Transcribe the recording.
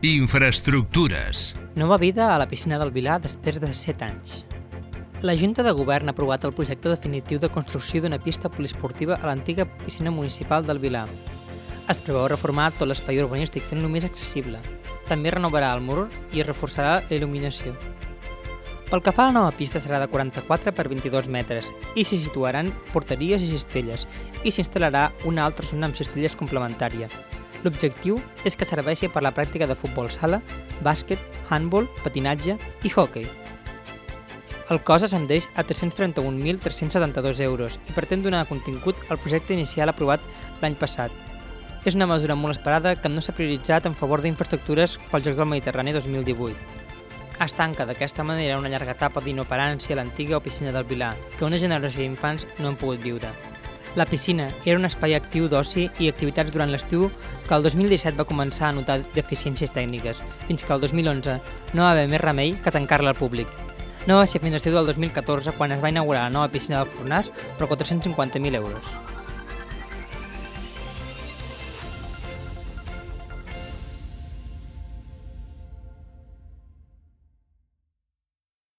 Infraestructures. Nova vida a la piscina del Vilar després de 7 anys. La Junta de Govern ha aprovat el projecte definitiu de construcció d'una pista poliesportiva a l'antiga piscina municipal del Vilar. Es preveu reformar tot l'espai urbanístic fent-lo més accessible. També renovarà el mur i reforçarà la il·luminació. Pel que fa a la nova pista serà de 44 per 22 metres i s'hi situaran porteries i cistelles i s'instal·larà una altra zona amb cistelles complementària. L'objectiu és que serveixi per la pràctica de futbol sala, bàsquet, handbol, patinatge i hoquei. El cost ascendeix a 331.372 euros i pretén donar contingut al projecte inicial aprovat l'any passat. És una mesura molt esperada que no s'ha prioritzat en favor d'infraestructures pels Jocs del Mediterrani 2018. Es tanca d'aquesta manera una llarga etapa d'inoperància a l'antiga piscina del Vilar, que una generació d'infants no han pogut viure. La piscina era un espai actiu d'oci i activitats durant l'estiu que el 2017 va començar a notar deficiències tècniques, fins que el 2011 no va haver més remei que tancar-la al públic. No va ser fins l'estiu del 2014 quan es va inaugurar la nova piscina del Fornàs per 450.000 euros.